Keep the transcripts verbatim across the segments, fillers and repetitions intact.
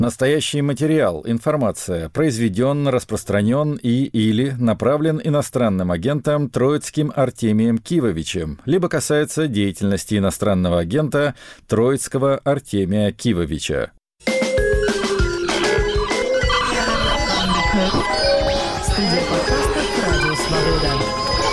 Настоящий материал, информация произведен, распространен и или направлен иностранным агентом Троицким Артемием Кивовичем, либо касается деятельности иностранного агента Троицкого Артемия Кивовича. Студия подкастов «Радио Свобода».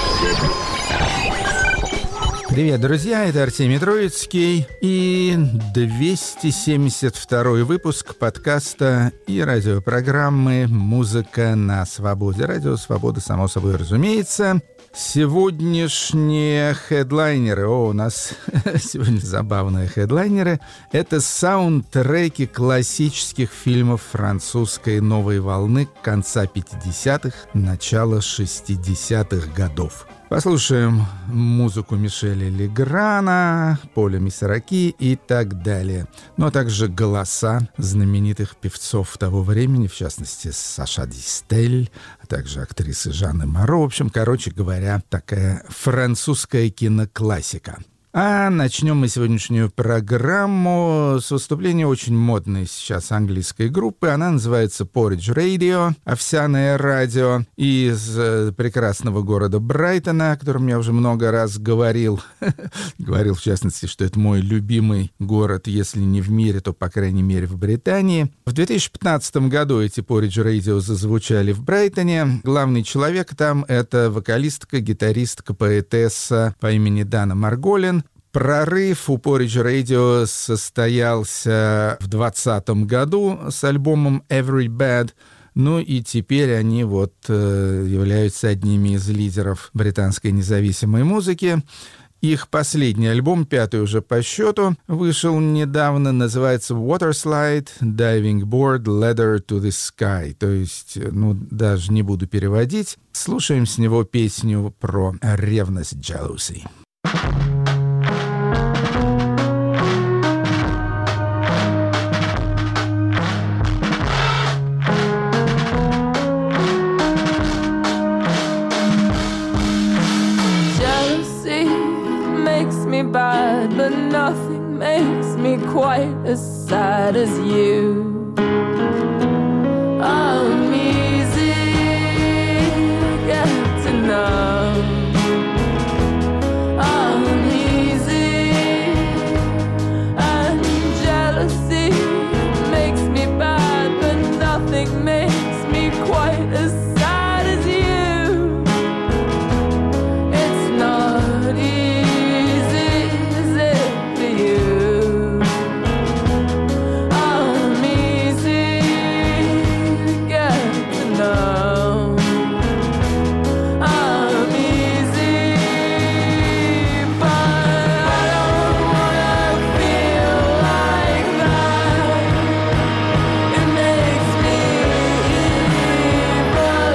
Привет, друзья, это Артемий Троицкий и двести семьдесят второй выпуск подкаста и радиопрограммы «Музыка на свободе». Радио Свобода, само собой разумеется. Сегодняшние хедлайнеры, о, у нас сегодня забавные хедлайнеры, это саундтреки классических фильмов французской новой волны конца пятидесятых, начала шестидесятых годов. Послушаем музыку Мишеля Леграна, Поля Мисараки и так далее. Ну а также голоса знаменитых певцов того времени, в частности Саша Дистель, а также актрисы Жанны Моро. В общем, короче говоря, такая французская киноклассика. А начнем мы сегодняшнюю программу с выступления очень модной сейчас английской группы. Она называется Porridge Radio, овсяное радио, из прекрасного города Брайтона, о котором я уже много раз говорил. Говорил, в частности, что это мой любимый город, если не в мире, то, по крайней мере, в Британии. В две тысячи пятнадцатом году эти Porridge Radio зазвучали в Брайтоне. Главный человек там — это вокалистка, гитаристка, поэтесса по имени Дана Марголин. Прорыв у Porridge Radio состоялся в двадцатом году с альбомом Every Bad. Ну и теперь они вот э, являются одними из лидеров британской независимой музыки. Их последний альбом, пятый уже по счету, вышел недавно, называется Waterslide, Diving Board, Ladder to the Sky. То есть, ну, даже не буду переводить. Слушаем с него песню про ревность, jealousy. Bad, but nothing makes me quite as sad as you. I'm easy to get to know. I'm easy, and jealousy makes me bad, but nothing makes me quite as sad as you. It's not easy. But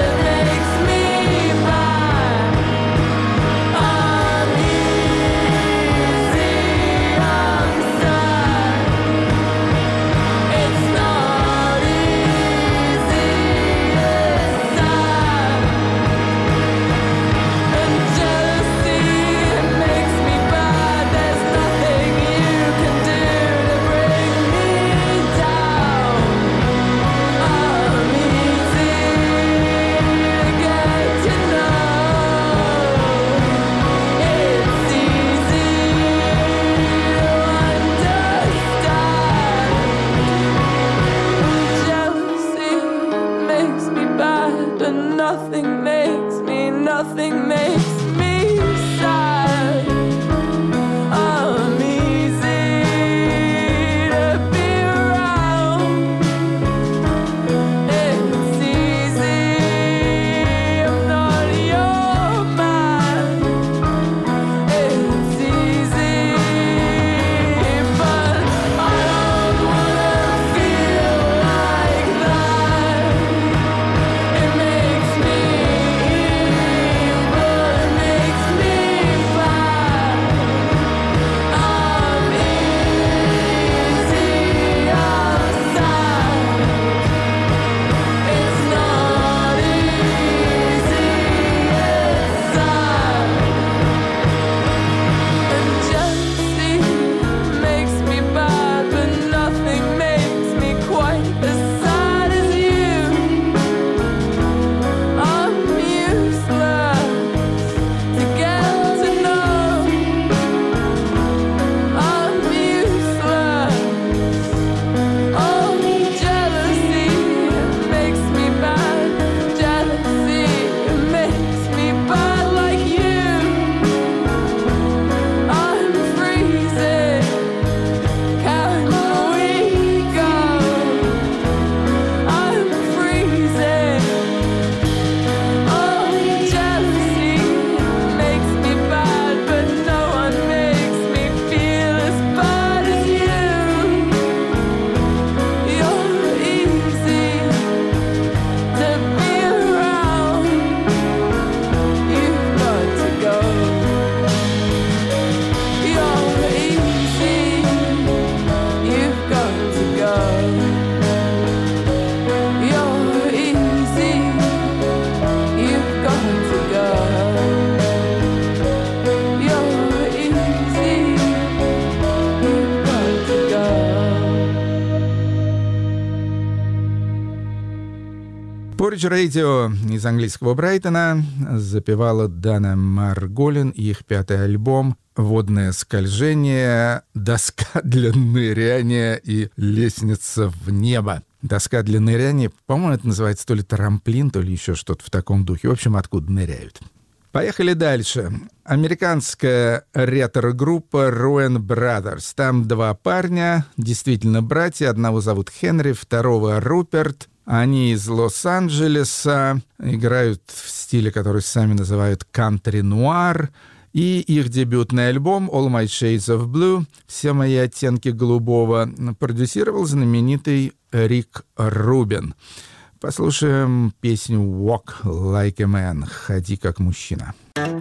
Porridge Radio из английского Брайтона запевала Дана Марголин и их пятый альбом «Водное скольжение», «Доска для ныряния» и «Лестница в небо». Доска для ныряния, по-моему, это называется то ли трамплин, то ли еще что-то в таком духе. В общем, откуда ныряют. Поехали дальше. Американская ретро-группа Ruan Brothers. Там два парня, действительно братья. Одного зовут Хенри, второго Руперт. Они из Лос-Анджелеса, играют в стиле, который сами называют кантри-нуар. И их дебютный альбом «All My Shades of Blue», «Все мои оттенки голубого», продюсировал знаменитый Рик Рубин. Послушаем песню «Walk Like a Man» — «Ходи как мужчина».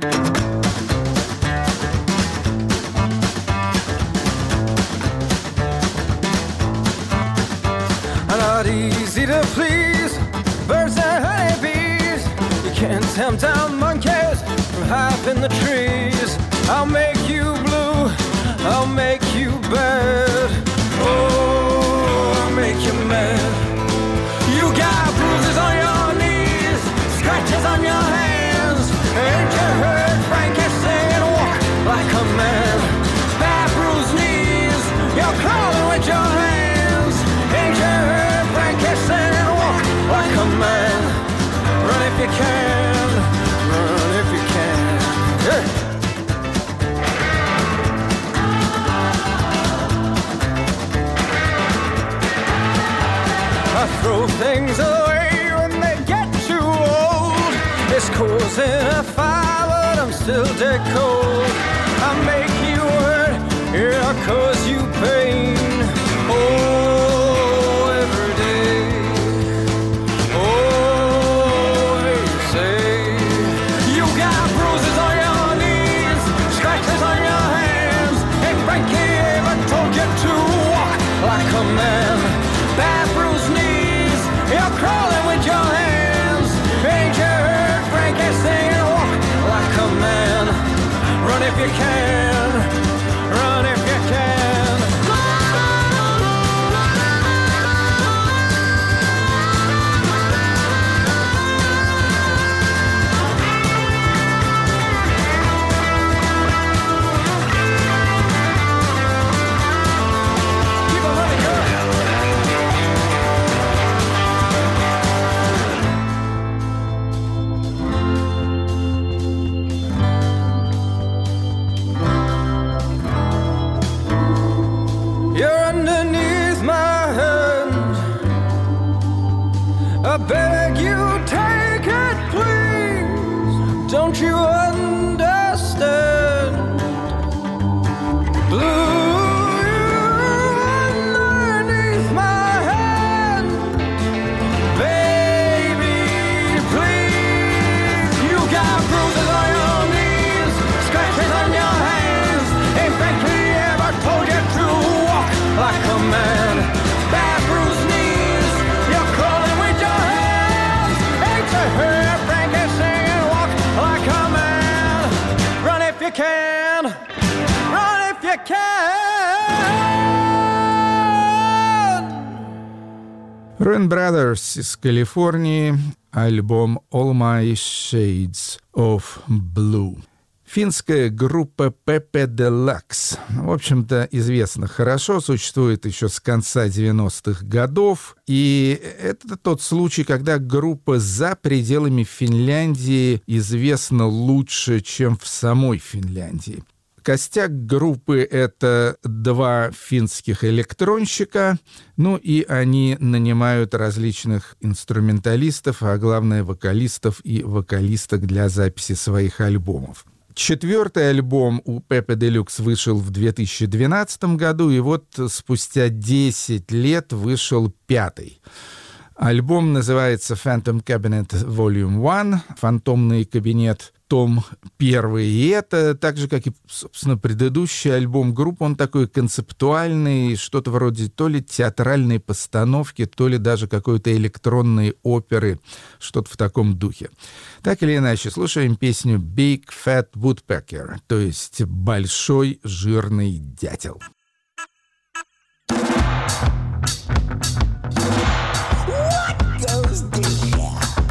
Not easy to please, birds and honeybees. You can't tamp down monkeys from high up in the trees. I'll make you blue, I'll make you bad. Oh, I'll make you mad. You got bruises on your knees, scratches on your hands. Ain't you heard Frankie saying walk like a man? Bad bruised knees, you're crawling with your hands. Ain't you heard Frankie saying walk like a man? Run if you can, run if you can. Yeah. I throw things away when they get too old. It's causing a fire, but I'm still dead cold. I make you hurt, yeah, I cause you pain. Oh, every day. Oh, you say you got bruises on your knees, scratches on your hands. Ain't Frankie ever told you to walk like a man? Bad bruised knees, you're crawling with your hands. Ain't you heard Frankie saying walk like a man? Run if you can, run if you can. Keep on running, girl. You're underneath my hand. I beg you, take it, please. Don't you understand? Blue, you're underneath my hand. Baby, please. You got bruises on your knees, scratches on your hands. Ain't Frankie ever told you to walk like a man? Bad bruised knees, you're crawling with your hands. Ain't you heard Frankie saying walk like a man? Run if you can, run if you can. Ruan Brothers из Калифорнии, альбом «All My Shades of Blue». Финская группа Pepe Deluxe. В общем-то, известна хорошо, существует еще с конца девяностых годов. И это тот случай, когда группа за пределами Финляндии известна лучше, чем в самой Финляндии. Костяк группы — это два финских электронщика, ну и они нанимают различных инструменталистов, а главное вокалистов и вокалисток для записи своих альбомов. Четвертый альбом у Pepe Deluxe вышел в две тысячи двенадцатом году, и вот спустя десять лет вышел пятый. Альбом называется Phantom Cabinet Volume один, «Фантомный кабинет», том первый. И это, так же, как и, собственно, предыдущий альбом группы, он такой концептуальный, что-то вроде то ли театральной постановки, то ли даже какой-то электронной оперы, что-то в таком духе. Так или иначе, слушаем песню «Big Fat Woodpecker», то есть «Большой жирный дятел». What goes to hell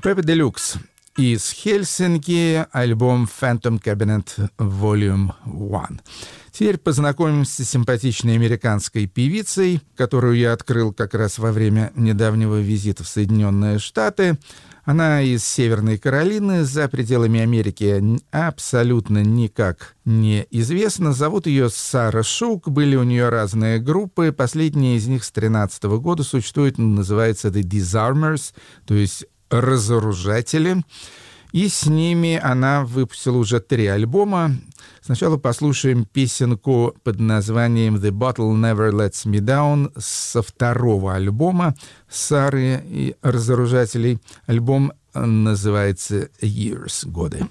Pepe Deluxe. Из Хельсинки альбом Phantom Cabinet Volume один. Теперь познакомимся с симпатичной американской певицей, которую я открыл как раз во время недавнего визита в Соединенные Штаты. Она из Северной Каролины, за пределами Америки абсолютно никак не известна. Зовут ее Сара Шук, были у нее разные группы. Последняя из них с две тысячи тринадцатого года существует, называется The Disarmers, то есть разоружатели. И с ними она выпустила уже три альбома. Сначала послушаем песенку под названием «The Bottle Never Lets Me Down» со второго альбома Сары и разоружателей. Альбом называется «Years» — «Годы».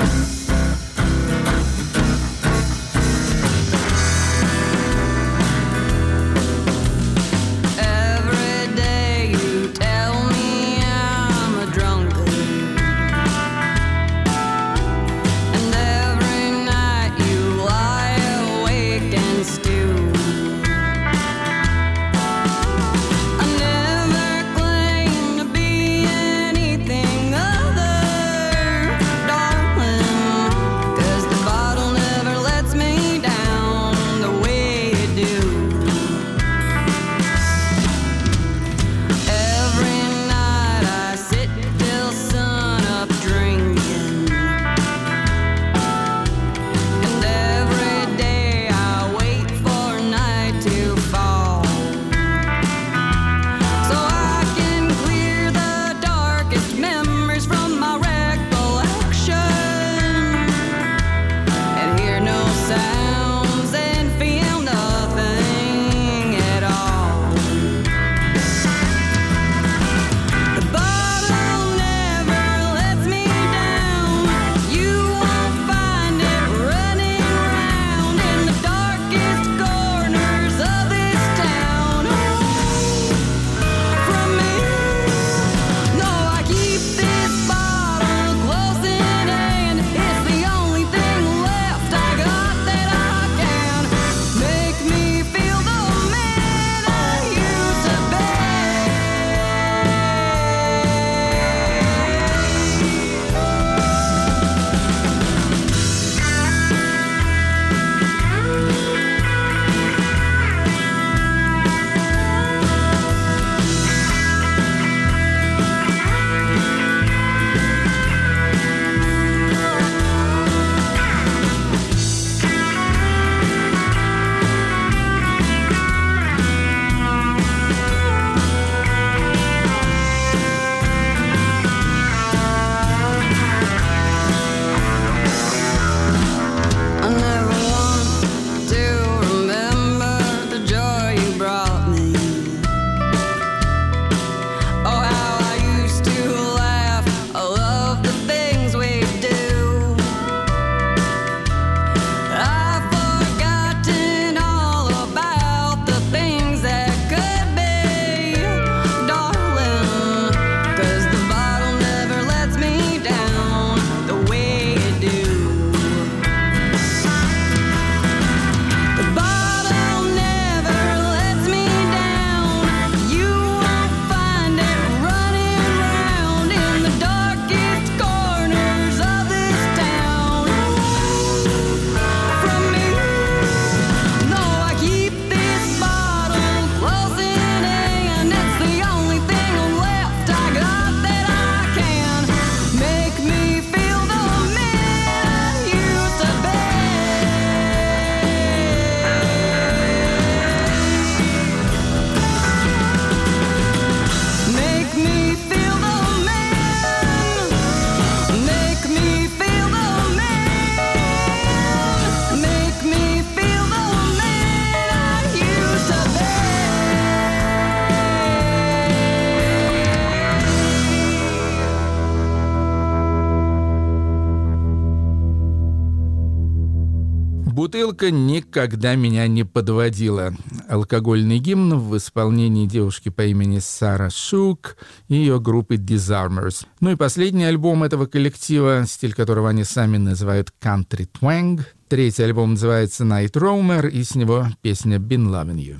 Бутылка никогда меня не подводила. Алкогольный гимн в исполнении девушки по имени Сара Шук и ее группы Disarmers. Ну и последний альбом этого коллектива, стиль которого они сами называют Country Twang. Третий альбом называется Night Roamer, и с него песня Been Loving You.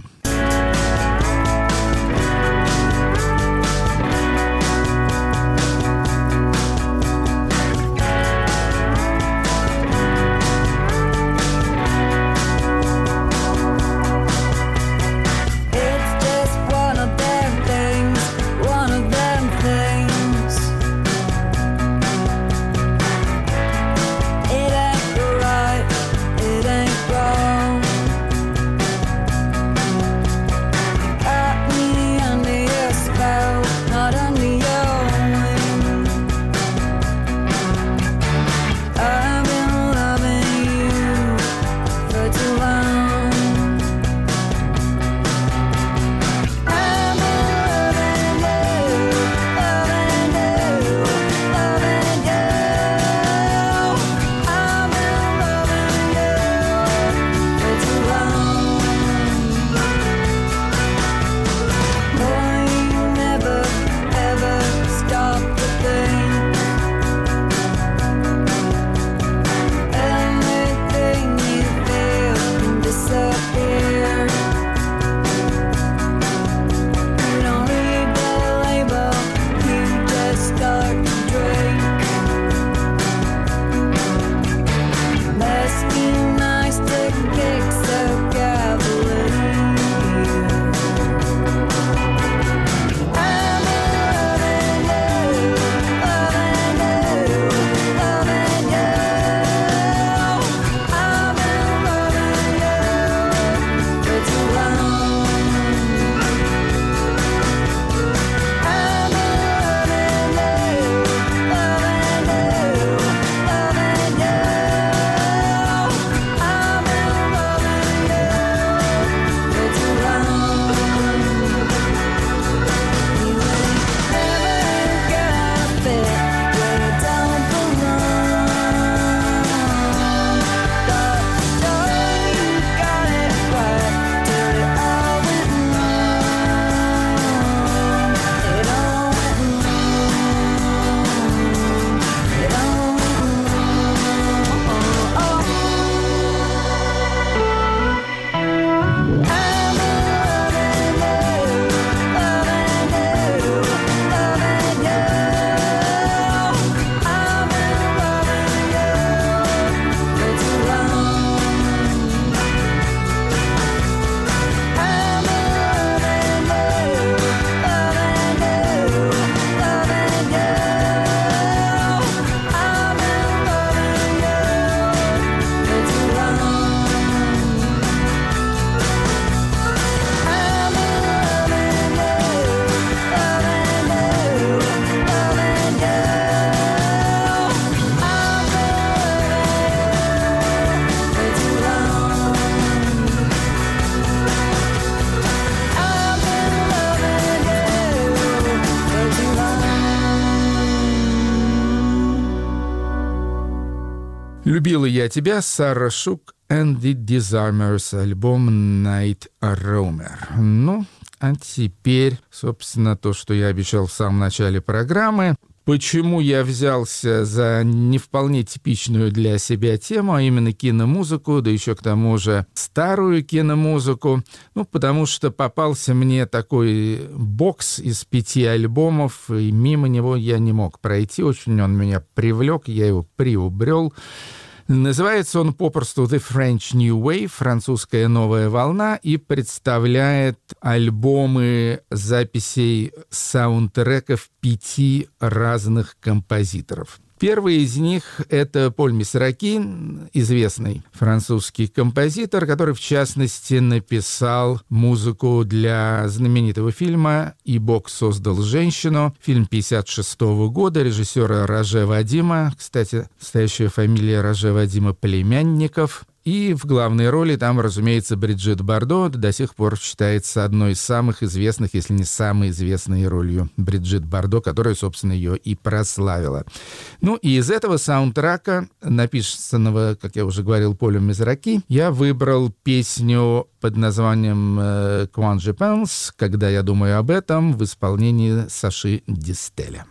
я тебя», Сара Шук and the Disarmers, альбом Night Roamer. Ну, а теперь, собственно, то, что я обещал в самом начале программы. Почему я взялся за не вполне типичную для себя тему, а именно киномузыку, да еще к тому же старую киномузыку? Ну, потому что попался мне такой бокс из пяти альбомов, и мимо него я не мог пройти. Очень он меня привлек, я его приобрел. Называется он попросту «The French New Wave», «Французская новая волна», и представляет альбомы записей саундтреков пяти разных композиторов. Первый из них — это Поль Мисраки, известный французский композитор, который, в частности, написал музыку для знаменитого фильма «И Бог создал женщину», фильм пятьдесят шестого года, режиссера Роже Вадима, кстати, настоящая фамилия Роже Вадима Племянников. И в главной роли там, разумеется, Бриджит Бардо, до сих пор считается одной из самых известных, если не самой известной ролью Бриджит Бардо, которая, собственно, ее и прославила. Ну и из этого саундтрека, написанного, как я уже говорил, Полем Мисраки, я выбрал песню под названием «Quand je pense», «Когда я думаю об этом», в исполнении Саши Дистеля.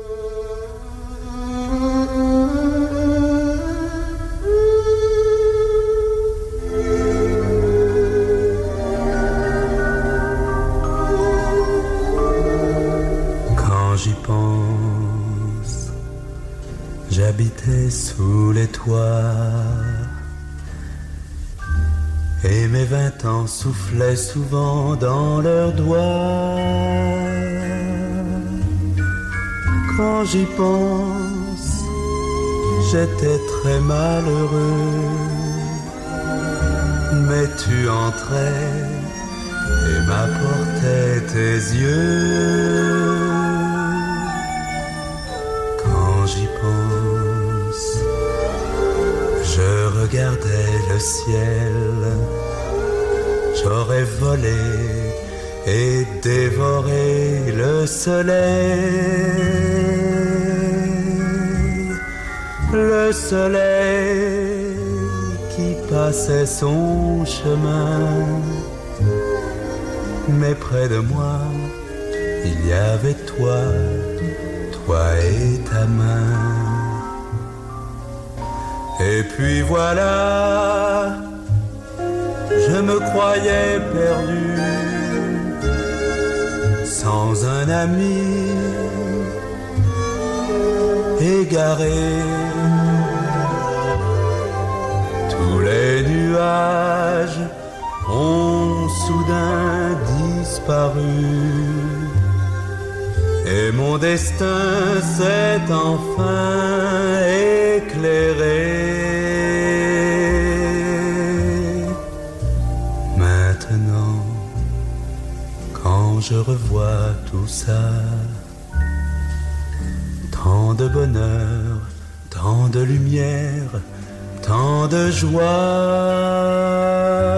J'y pense, j'habitais sous les toits, et mes vingt ans soufflaient souvent dans leurs doigts. Quand j'y pense, j'étais très malheureux, mais tu entrais et m'apportais tes yeux. J'y pense, je regardais le ciel, j'aurais volé et dévoré le soleil, le soleil qui passait son chemin, mais près de moi, il y avait toi, toi et ta main. Et puis voilà, je me croyais perdu, sans un ami, égaré. Tous les nuages ont soudain disparu, et mon destin s'est enfin éclairé. Maintenant, quand je revois tout ça, tant de bonheur, tant de lumière, tant de joie,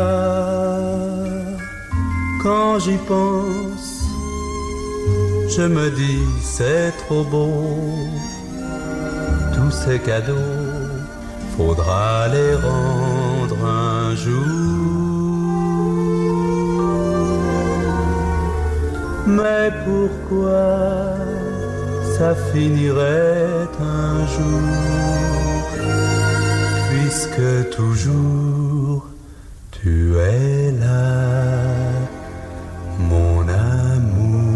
quand j'y pense, je me dis c'est trop beau, tous ces cadeaux, faudra les rendre un jour. Mais pourquoi ça finirait un jour, puisque toujours tu es là, mon amour.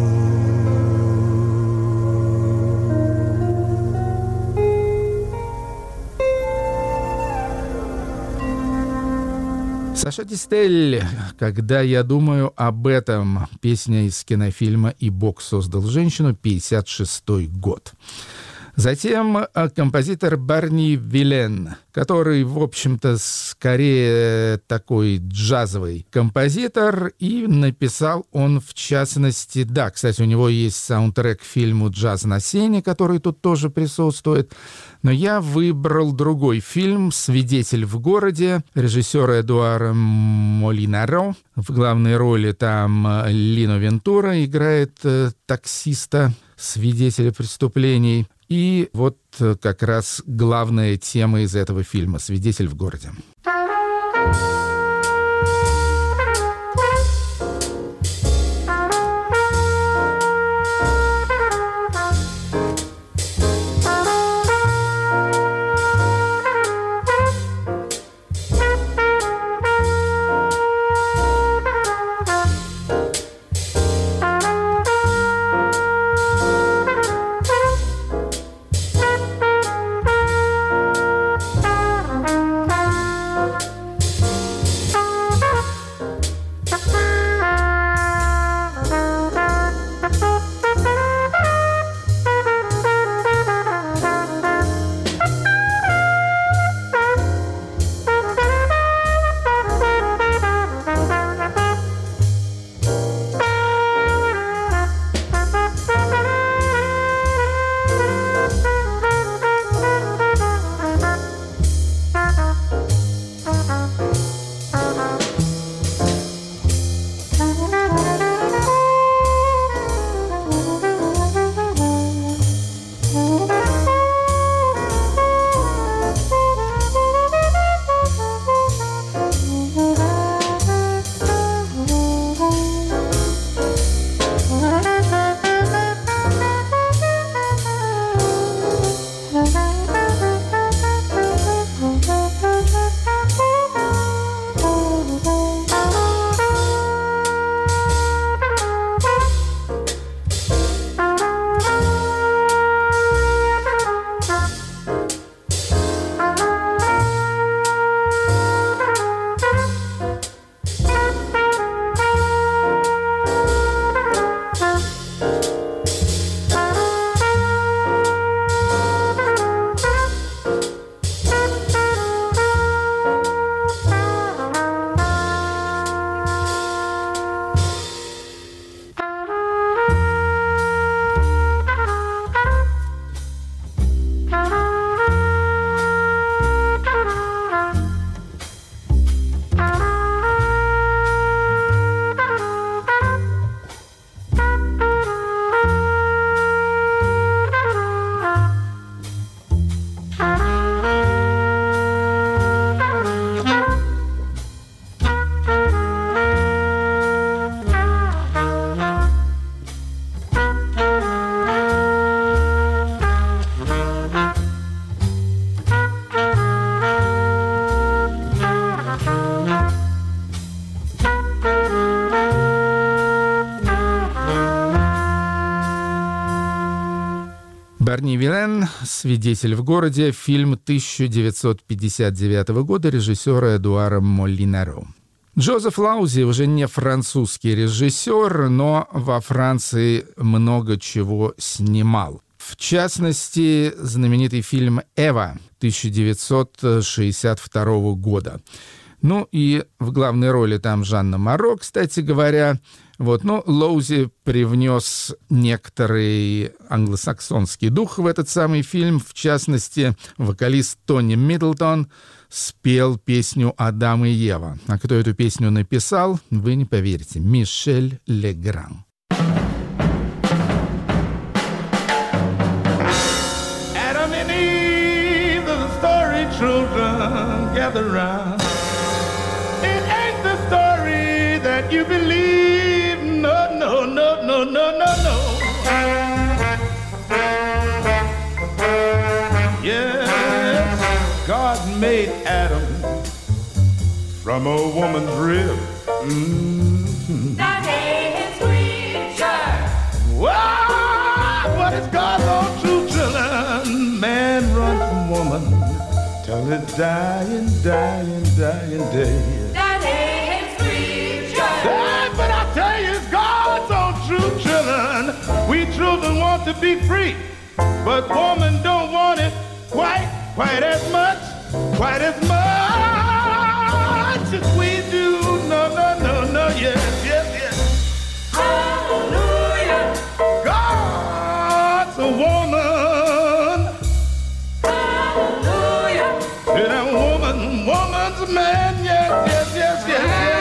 Саша Дистель, «Когда я думаю об этом», песня из кинофильма «И Бог создал женщину», пятьдесят шестой год. Затем композитор Барни Вилен, который, в общем-то, скорее такой джазовый композитор, и написал он, в частности, да, кстати, у него есть саундтрек к фильму «Джаз на сене», который тут тоже присутствует, но я выбрал другой фильм «Свидетель в городе» режиссера Эдуара Молинаро. В главной роли там Лино Вентура играет э, таксиста, свидетеля преступлений. И вот как раз главная тема из этого фильма «Свидетель в городе». Барни Вилен «Свидетель в городе», фильм тысяча девятьсот пятьдесят девятого года режиссера Эдуара Молинаро. Джозеф Лаузи уже не французский режиссер, но во Франции много чего снимал. В частности, знаменитый фильм «Эва» тысяча девятьсот шестьдесят второго года. Ну и в главной роли там Жанна Моро, кстати говоря. Вот, но Лоузи привнес некоторый англосаксонский дух в этот самый фильм. В частности, вокалист Тони Миддлтон спел песню «Адам и Ева». А кто эту песню написал, вы не поверите. Мишель Легран. Adam and Eve, the story children gather round. It ain't the story that you believe. No, no, no, no, no, no, no. Yes, God made Adam from a woman's rib. Mm-hmm. That ain't his creature. Wow, what is God's own true children? Man runs from woman till it's dying, dying, dying day. That ain't his creature. Hey, but I tell you, it's God's own true children. We children want to be free, but woman don't want it quite, quite as much, quite as much as we do. No, no, no, no, yes, yes, yes. Hallelujah. God's a woman. Hallelujah. And a woman, woman's a man. Yes, yes, yes, yes, yes.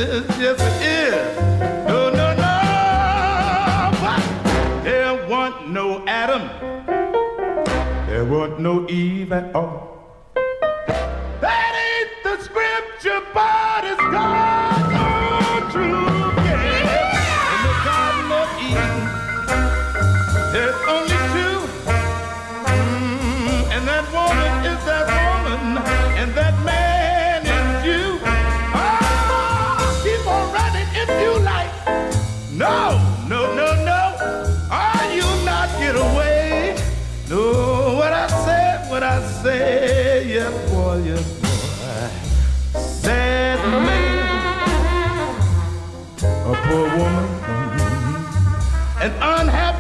is, yes it is. No, no, no, but there wasn't no Adam, there wasn't no Eve at all. That ain't the scripture, but it's God's own truth, yeah. In the Garden of Eden, there's only two, mm, and that woman is that woman, and that man is you. Oh, keep on running if you like. No, no, no, no. Are you not get away? No, what I said, what I said, yes, boy, yes, boy. Sad man, a poor woman, an unhappy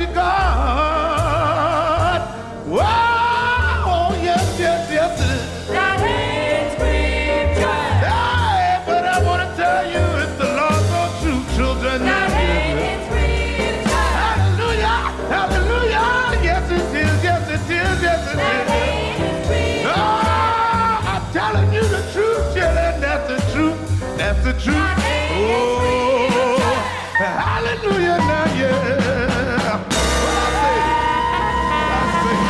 God. Wow, yes, yes, yes, it is. That ain't scripture. Hey, but I want to tell you, it's the Lord's own true children. That ain't scripture. Hallelujah, hallelujah, yes it is, yes it is, yes it That is. ain't scripture. Oh, I'm telling you the truth, children, that's the truth, that's the truth. Oh, hallelujah, now, yeah. What I say, what I say.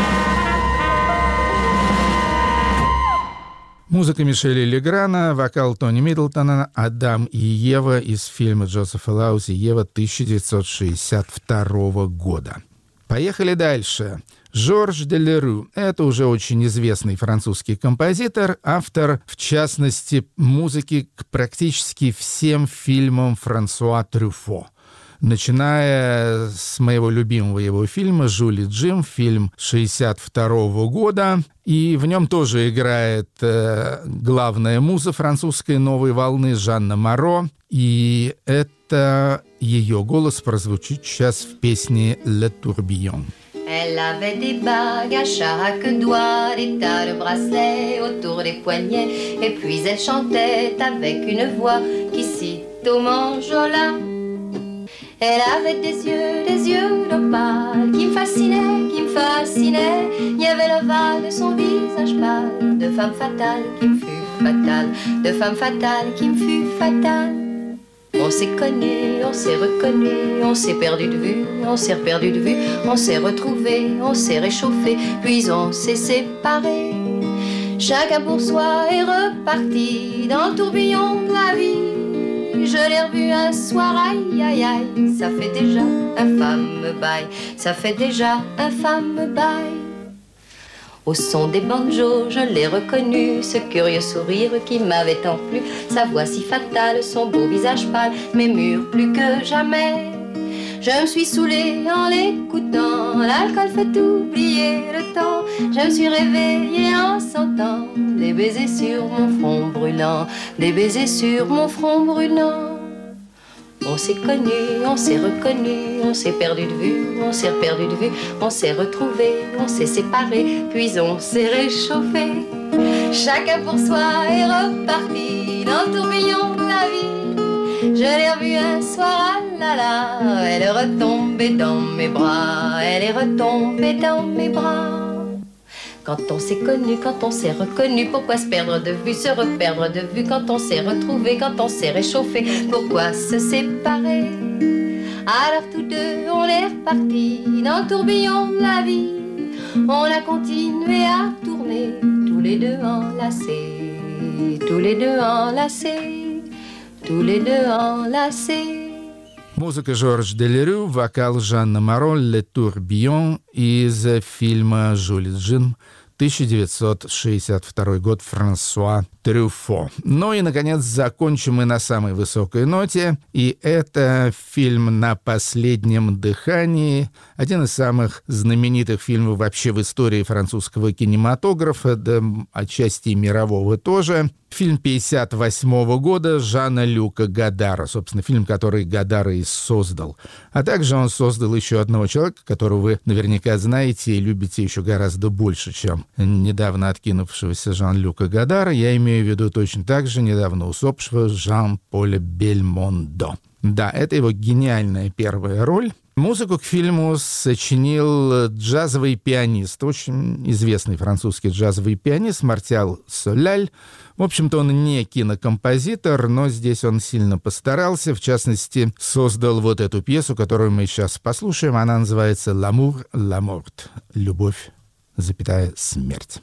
Музыка Мишеля Леграна, вокал Тони Миддлтона, «Адам и Ева» из фильма Джозефа Лаузи «Ева» тысяча девятьсот шестьдесят второго года. Поехали дальше. Жорж де Леру – это уже очень известный французский композитор, автор, в частности, музыки к практически всем фильмам Франсуа Трюфо. Начиная с моего любимого его фильма «Жюль и Джим», фильм шестьдесят второго года, и в нем тоже играет э, главная муза французской новой волны Жанна Моро, и это ее голос прозвучит сейчас в песне «Le Tourbillon». Elle avait des bagues à chaque doigt, des tas de bracelets autour des poignets, et puis elle chantait avec une voix qui cite au manjola. Elle avait des yeux, des yeux d'opale qui me fascinaient, qui me fascinaient. Il y avait l'ovale de son visage pâle, de femme fatale qui me fut fatale, de femme fatale qui me fut fatale. On s'est connus, on s'est reconnus, on s'est perdu de vue, on s'est perdu de vue, on s'est retrouvés, on s'est réchauffé, puis on s'est séparés. Chacun pour soi est reparti dans le tourbillon de la vie. Je l'ai revu un soir, aïe aïe aïe, ça fait déjà un fameux bail, ça fait déjà un fameux bail. Au son des banjos, je l'ai reconnu, ce curieux sourire qui m'avait tant plu, sa voix si fatale, son beau visage pâle, mes murs plus que jamais. Je me suis saoulée en l'écoutant, l'alcool fait oublier le temps. Je me suis réveillée en sentant des baisers sur mon front brûlant, des baisers sur mon front brûlant. On s'est connus, on s'est reconnus, on s'est perdu de vue, on s'est perdu de vue, on s'est retrouvés, on s'est séparés, puis on s'est réchauffé. Chacun pour soi est reparti dans le tourbillon de la vie. Je l'ai revue un soir, ah là là, elle est retombée dans mes bras, elle est retombée dans mes bras. Quand on s'est connu, quand on s'est reconnu, pourquoi se perdre de vue, se reperdre de vue? Quand on s'est retrouvé, quand on s'est réchauffé, pourquoi se séparer? Alors tous deux, on est repartis dans le tourbillon de la vie. On a continué à tourner, tous les deux enlacés, tous les deux enlacés, tous les deux enlacés. Музыка Жорж де Лерю, вокал Жанна Моро, «Le Tourbillon» из фильма «Жюль и Джим», тысяча девятьсот шестьдесят второй год, Франсуа Трюфо. Ну и, наконец, закончим мы на самой высокой ноте. И это фильм «На последнем дыхании». Один из самых знаменитых фильмов вообще в истории французского кинематографа, да отчасти и мирового тоже. Фильм пятьдесят восьмого года Жана Люка Годара. Собственно, фильм, который Годар и создал. А также он создал еще одного человека, которого вы наверняка знаете и любите еще гораздо больше, чем недавно откинувшегося Жан-Люка Годара. Я имею в виду точно так же недавно усопшего Жан-Поля Бельмондо. Да, это его гениальная первая роль. Музыку к фильму сочинил джазовый пианист, очень известный французский джазовый пианист Мартиал Соляль. В общем-то, он не кинокомпозитор, но здесь он сильно постарался. В частности, создал вот эту пьесу, которую мы сейчас послушаем. Она называется «L'amour, la mort» — «Любовь, запятая, смерть».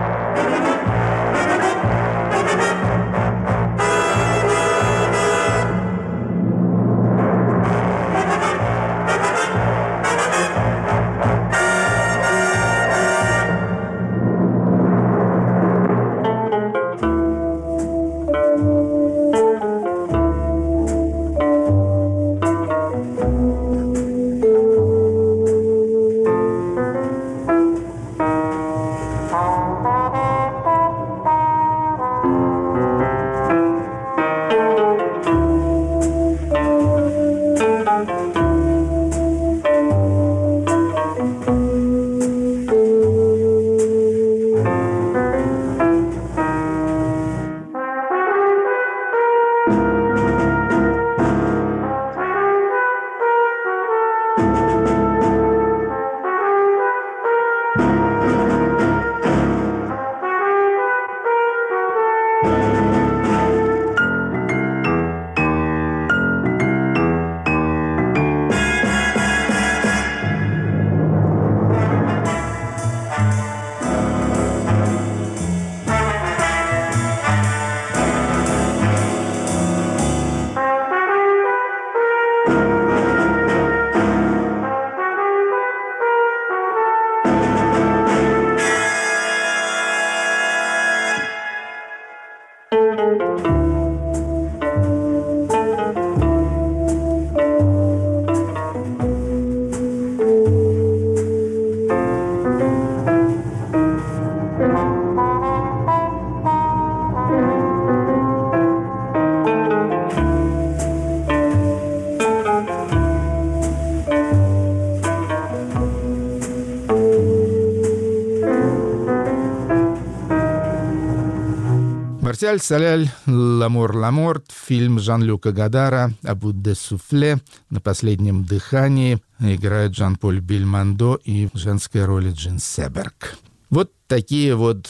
Мартиал Соляль, «L'amour, la mort», фильм Жан-Люка Годара «À bout de souffle», «На последнем дыхании», играет Жан-Поль Бельмондо и в женской роли Джин Себерг. Вот такие вот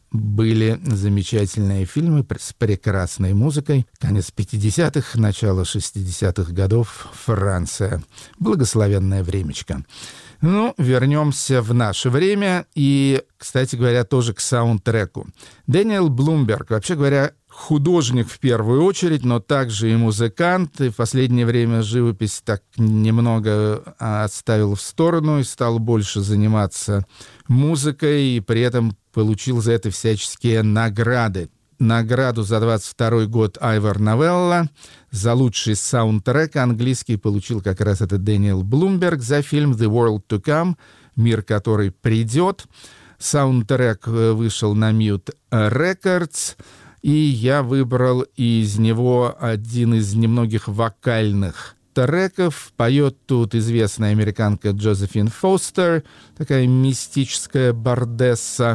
были замечательные фильмы с прекрасной музыкой. Конец пятидесятых, начало шестидесятых годов, Франция. Благословенное времечко. Ну, вернемся в наше время и, кстати говоря, тоже к саундтреку. Дэниел Блумберг, вообще говоря, художник в первую очередь, но также и музыкант. И в последнее время живопись так немного отставил в сторону и стал больше заниматься музыкой, и при этом получил за это всяческие награды. Награду за двадцать второй год Айвор Новелла, за лучший саундтрек английский получил как раз этот Дэниел Блумберг за фильм «The World to Come», «Мир, который придет». Саундтрек вышел на Mute Records, и я выбрал из него один из немногих вокальных треков. Поет тут известная американка Джозефин Фостер, такая мистическая бардесса.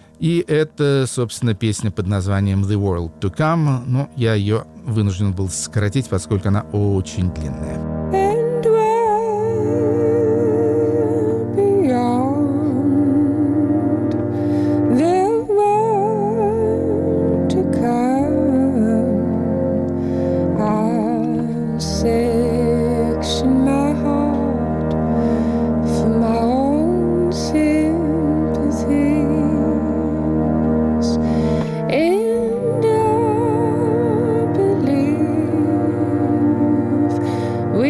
И это, собственно, песня под названием «The World to Come». Но я ее вынужден был сократить, поскольку она очень длинная. We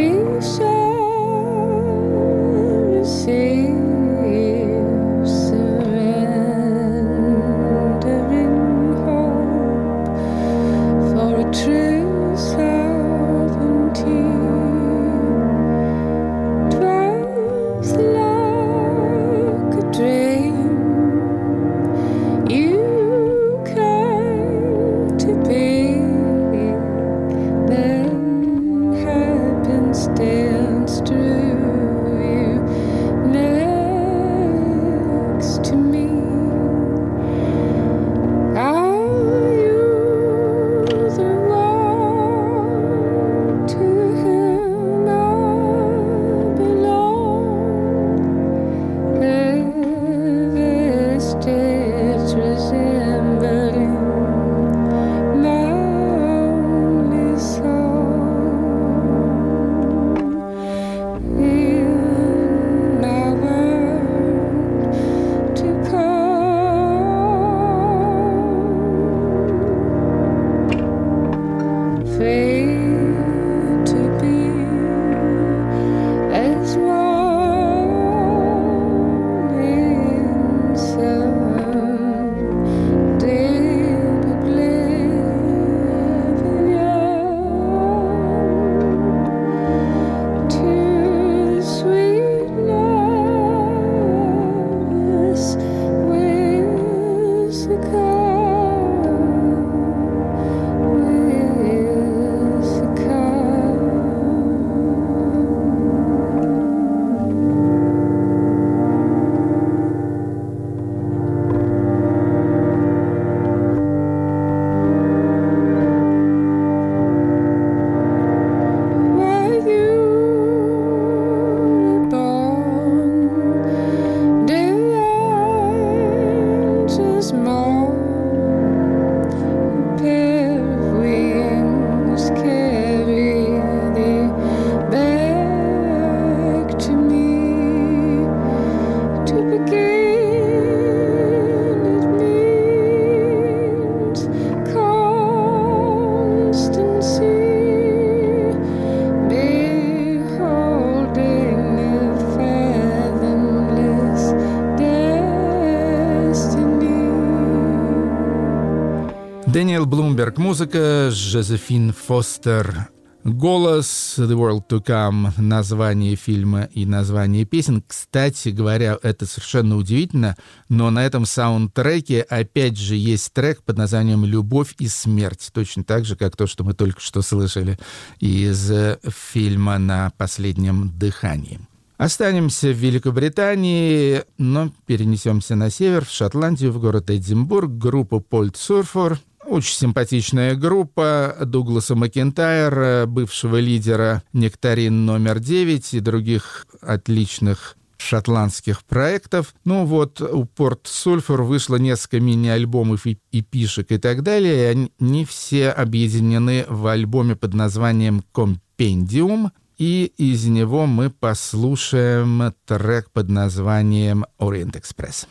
Дэниел Блумберг, музыка, Жозефин Фостер, голос, The World to Come, название фильма и название песен. Кстати говоря, это совершенно удивительно, но на этом саундтреке опять же есть трек под названием «Любовь и смерть», точно так же, как то, что мы только что слышали из фильма «На последнем дыхании». Останемся в Великобритании, но перенесемся на север, в Шотландию, в город Эдинбург, группа Polt Surfer. Очень симпатичная группа Дугласа Макентайра, бывшего лидера «Нектарин номер девять» и других отличных шотландских проектов. Ну вот, у Polt Surfer вышло несколько мини-альбомов и эпишек и так далее, и они все объединены в альбоме под названием «Компендиум». И из него мы послушаем трек под названием «Orient Express».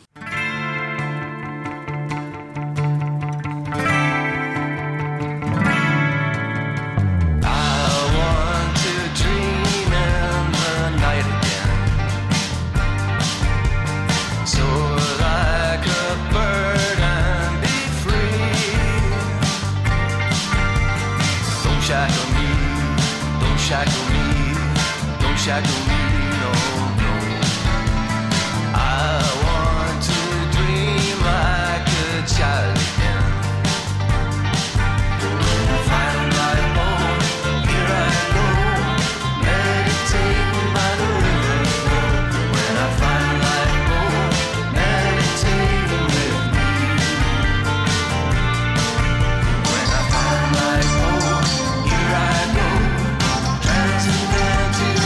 Shadow me, no, no. I want to dream like a child again. Find my home, here I go, meditating by the river flow. When I find my home, meditating with me. When I find my home, here I go, transcendental.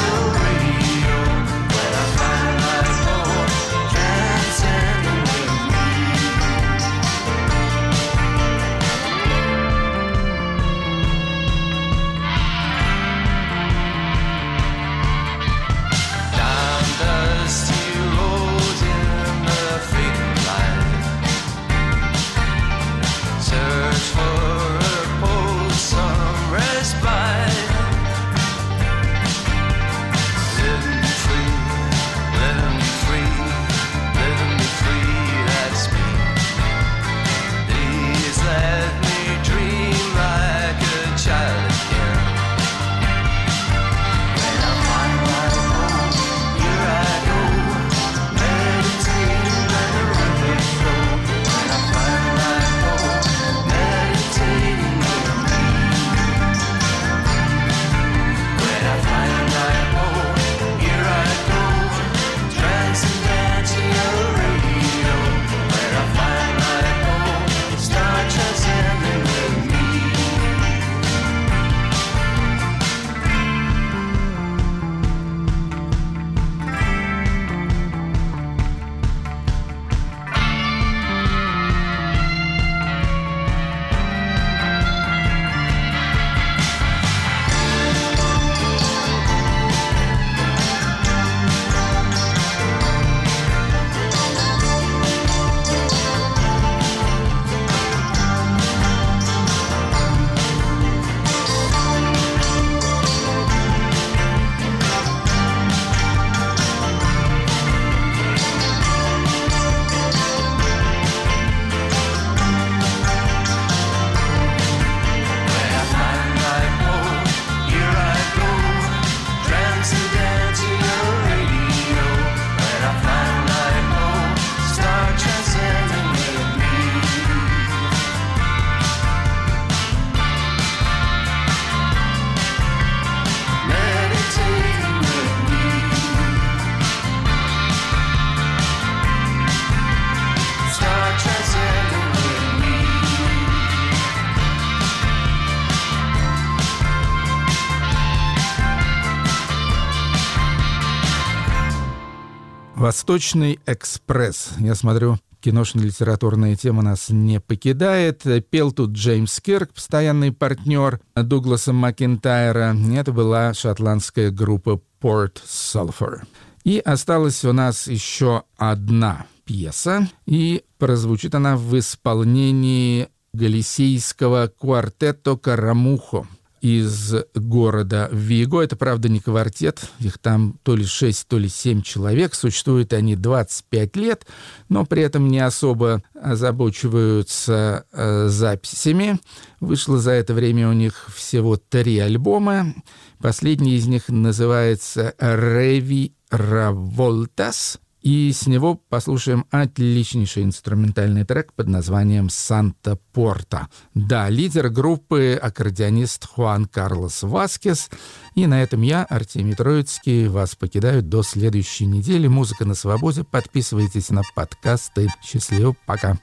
«Восточный экспресс». Я смотрю, киношно-литературная тема нас не покидает. Пел тут Джеймс Кирк, постоянный партнер Дугласа Макентайра. Это была шотландская группа Polt Surfer. И осталась у нас еще одна пьеса, и прозвучит она в исполнении галисийского квартетто «Карамухо». из города Виго. Это, правда, не квартет. Их там то ли шесть, то ли семь человек. Существуют они двадцать пять лет, но при этом не особо озабочиваются э, записями. Вышло за это время у них всего три альбома. Последний из них называется «Реви Раволтас». И с него послушаем отличнейший инструментальный трек под названием «Санта Порта». Да, лидер группы — аккордеонист Хуан Карлос Васкес. И на этом я, Артемий Троицкий, вас покидаю до следующей недели. Музыка на свободе. Подписывайтесь на подкасты. Счастливо, пока.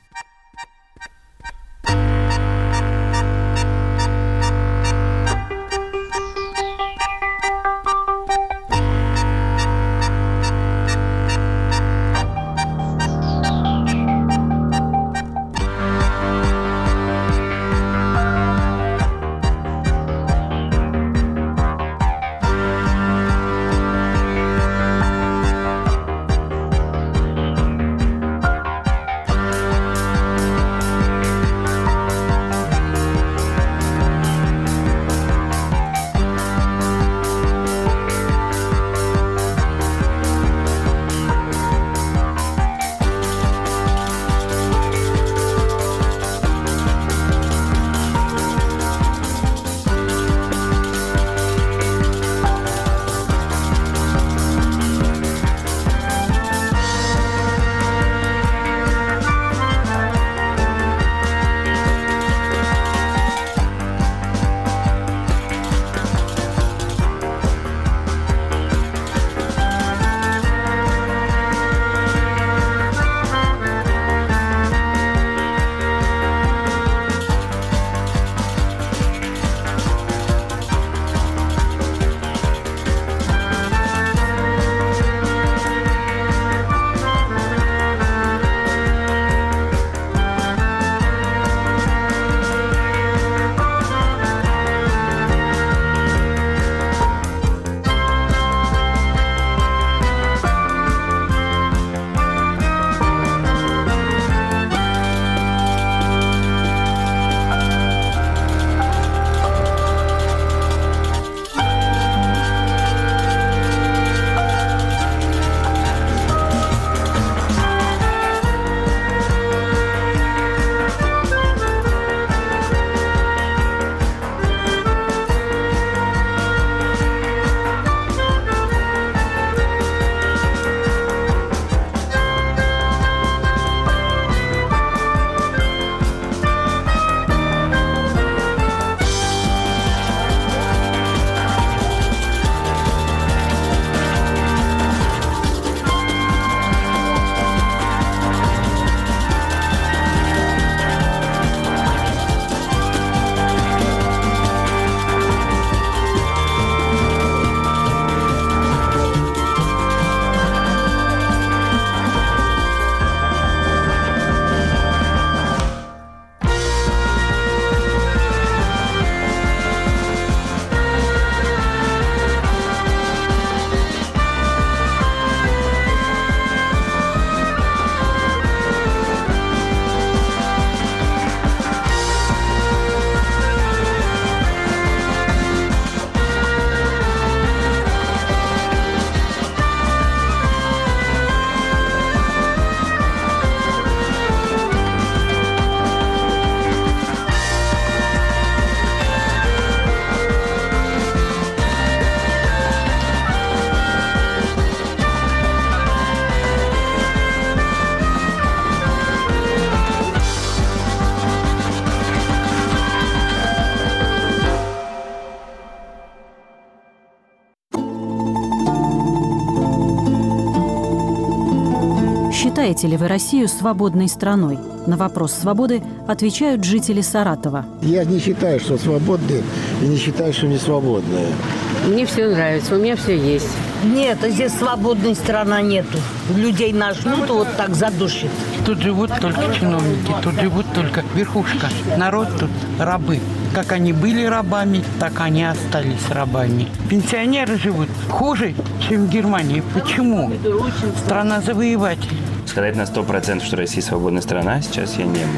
Считаете ли вы Россию свободной страной? На вопрос свободы отвечают жители Саратова. Я не считаю, что свободные, и не считаю, что не свободные. Мне все нравится, у меня все есть. Нет, здесь свободной страны нету. Людей нажмут, вот так задушит. Тут живут только чиновники, тут живут только верхушка. Народ тут рабы. Как они были рабами, так они остались рабами. Пенсионеры живут хуже, чем в Германии. Почему? Страна завоевателей. Сказать на сто процентов, что Россия свободная страна, сейчас я не могу.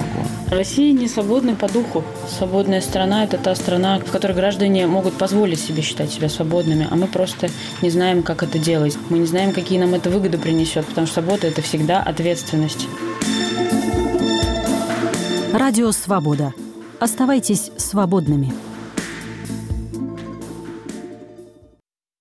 Россия не свободна по духу. Свободная страна – это та страна, в которой граждане могут позволить себе считать себя свободными, а мы просто не знаем, как это делать. Мы не знаем, какие нам это выгоды принесет, потому что свобода – это всегда ответственность. Радио «Свобода». Оставайтесь свободными.